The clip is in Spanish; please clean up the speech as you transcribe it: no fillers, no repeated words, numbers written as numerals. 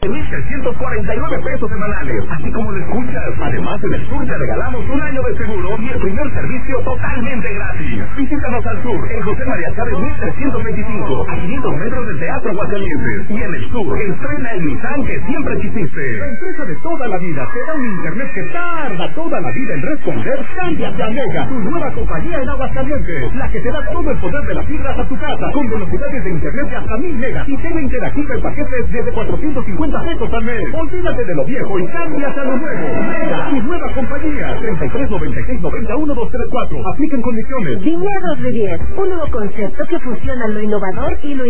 $1,349 semanales, así como lo escuchas. Además, en el sur te regalamos un año de seguro y el primer servicio totalmente gratis. Visítanos al sur, en José María Chávez 1325, a 500 metros del Teatro Aguascalientes. Y en el sur, estrena el Nissan que siempre quisiste. La empresa de toda la vida te da un internet que tarda toda la vida en responder. Cámbiate a Mega, tu nueva compañía en Aguascalientes, la que te da todo el poder de las fibras a tu casa, con velocidades de internet de hasta 1000 megas y TV interactiva en paquetes desde $450 al mes. Olvídate de lo viejo y cámbiate a lo nuevo. Mega, tu nueva compañía. 3396901234. Aplican condiciones. Viñedos Rivier, un nuevo concepto que fusiona lo innovador y lo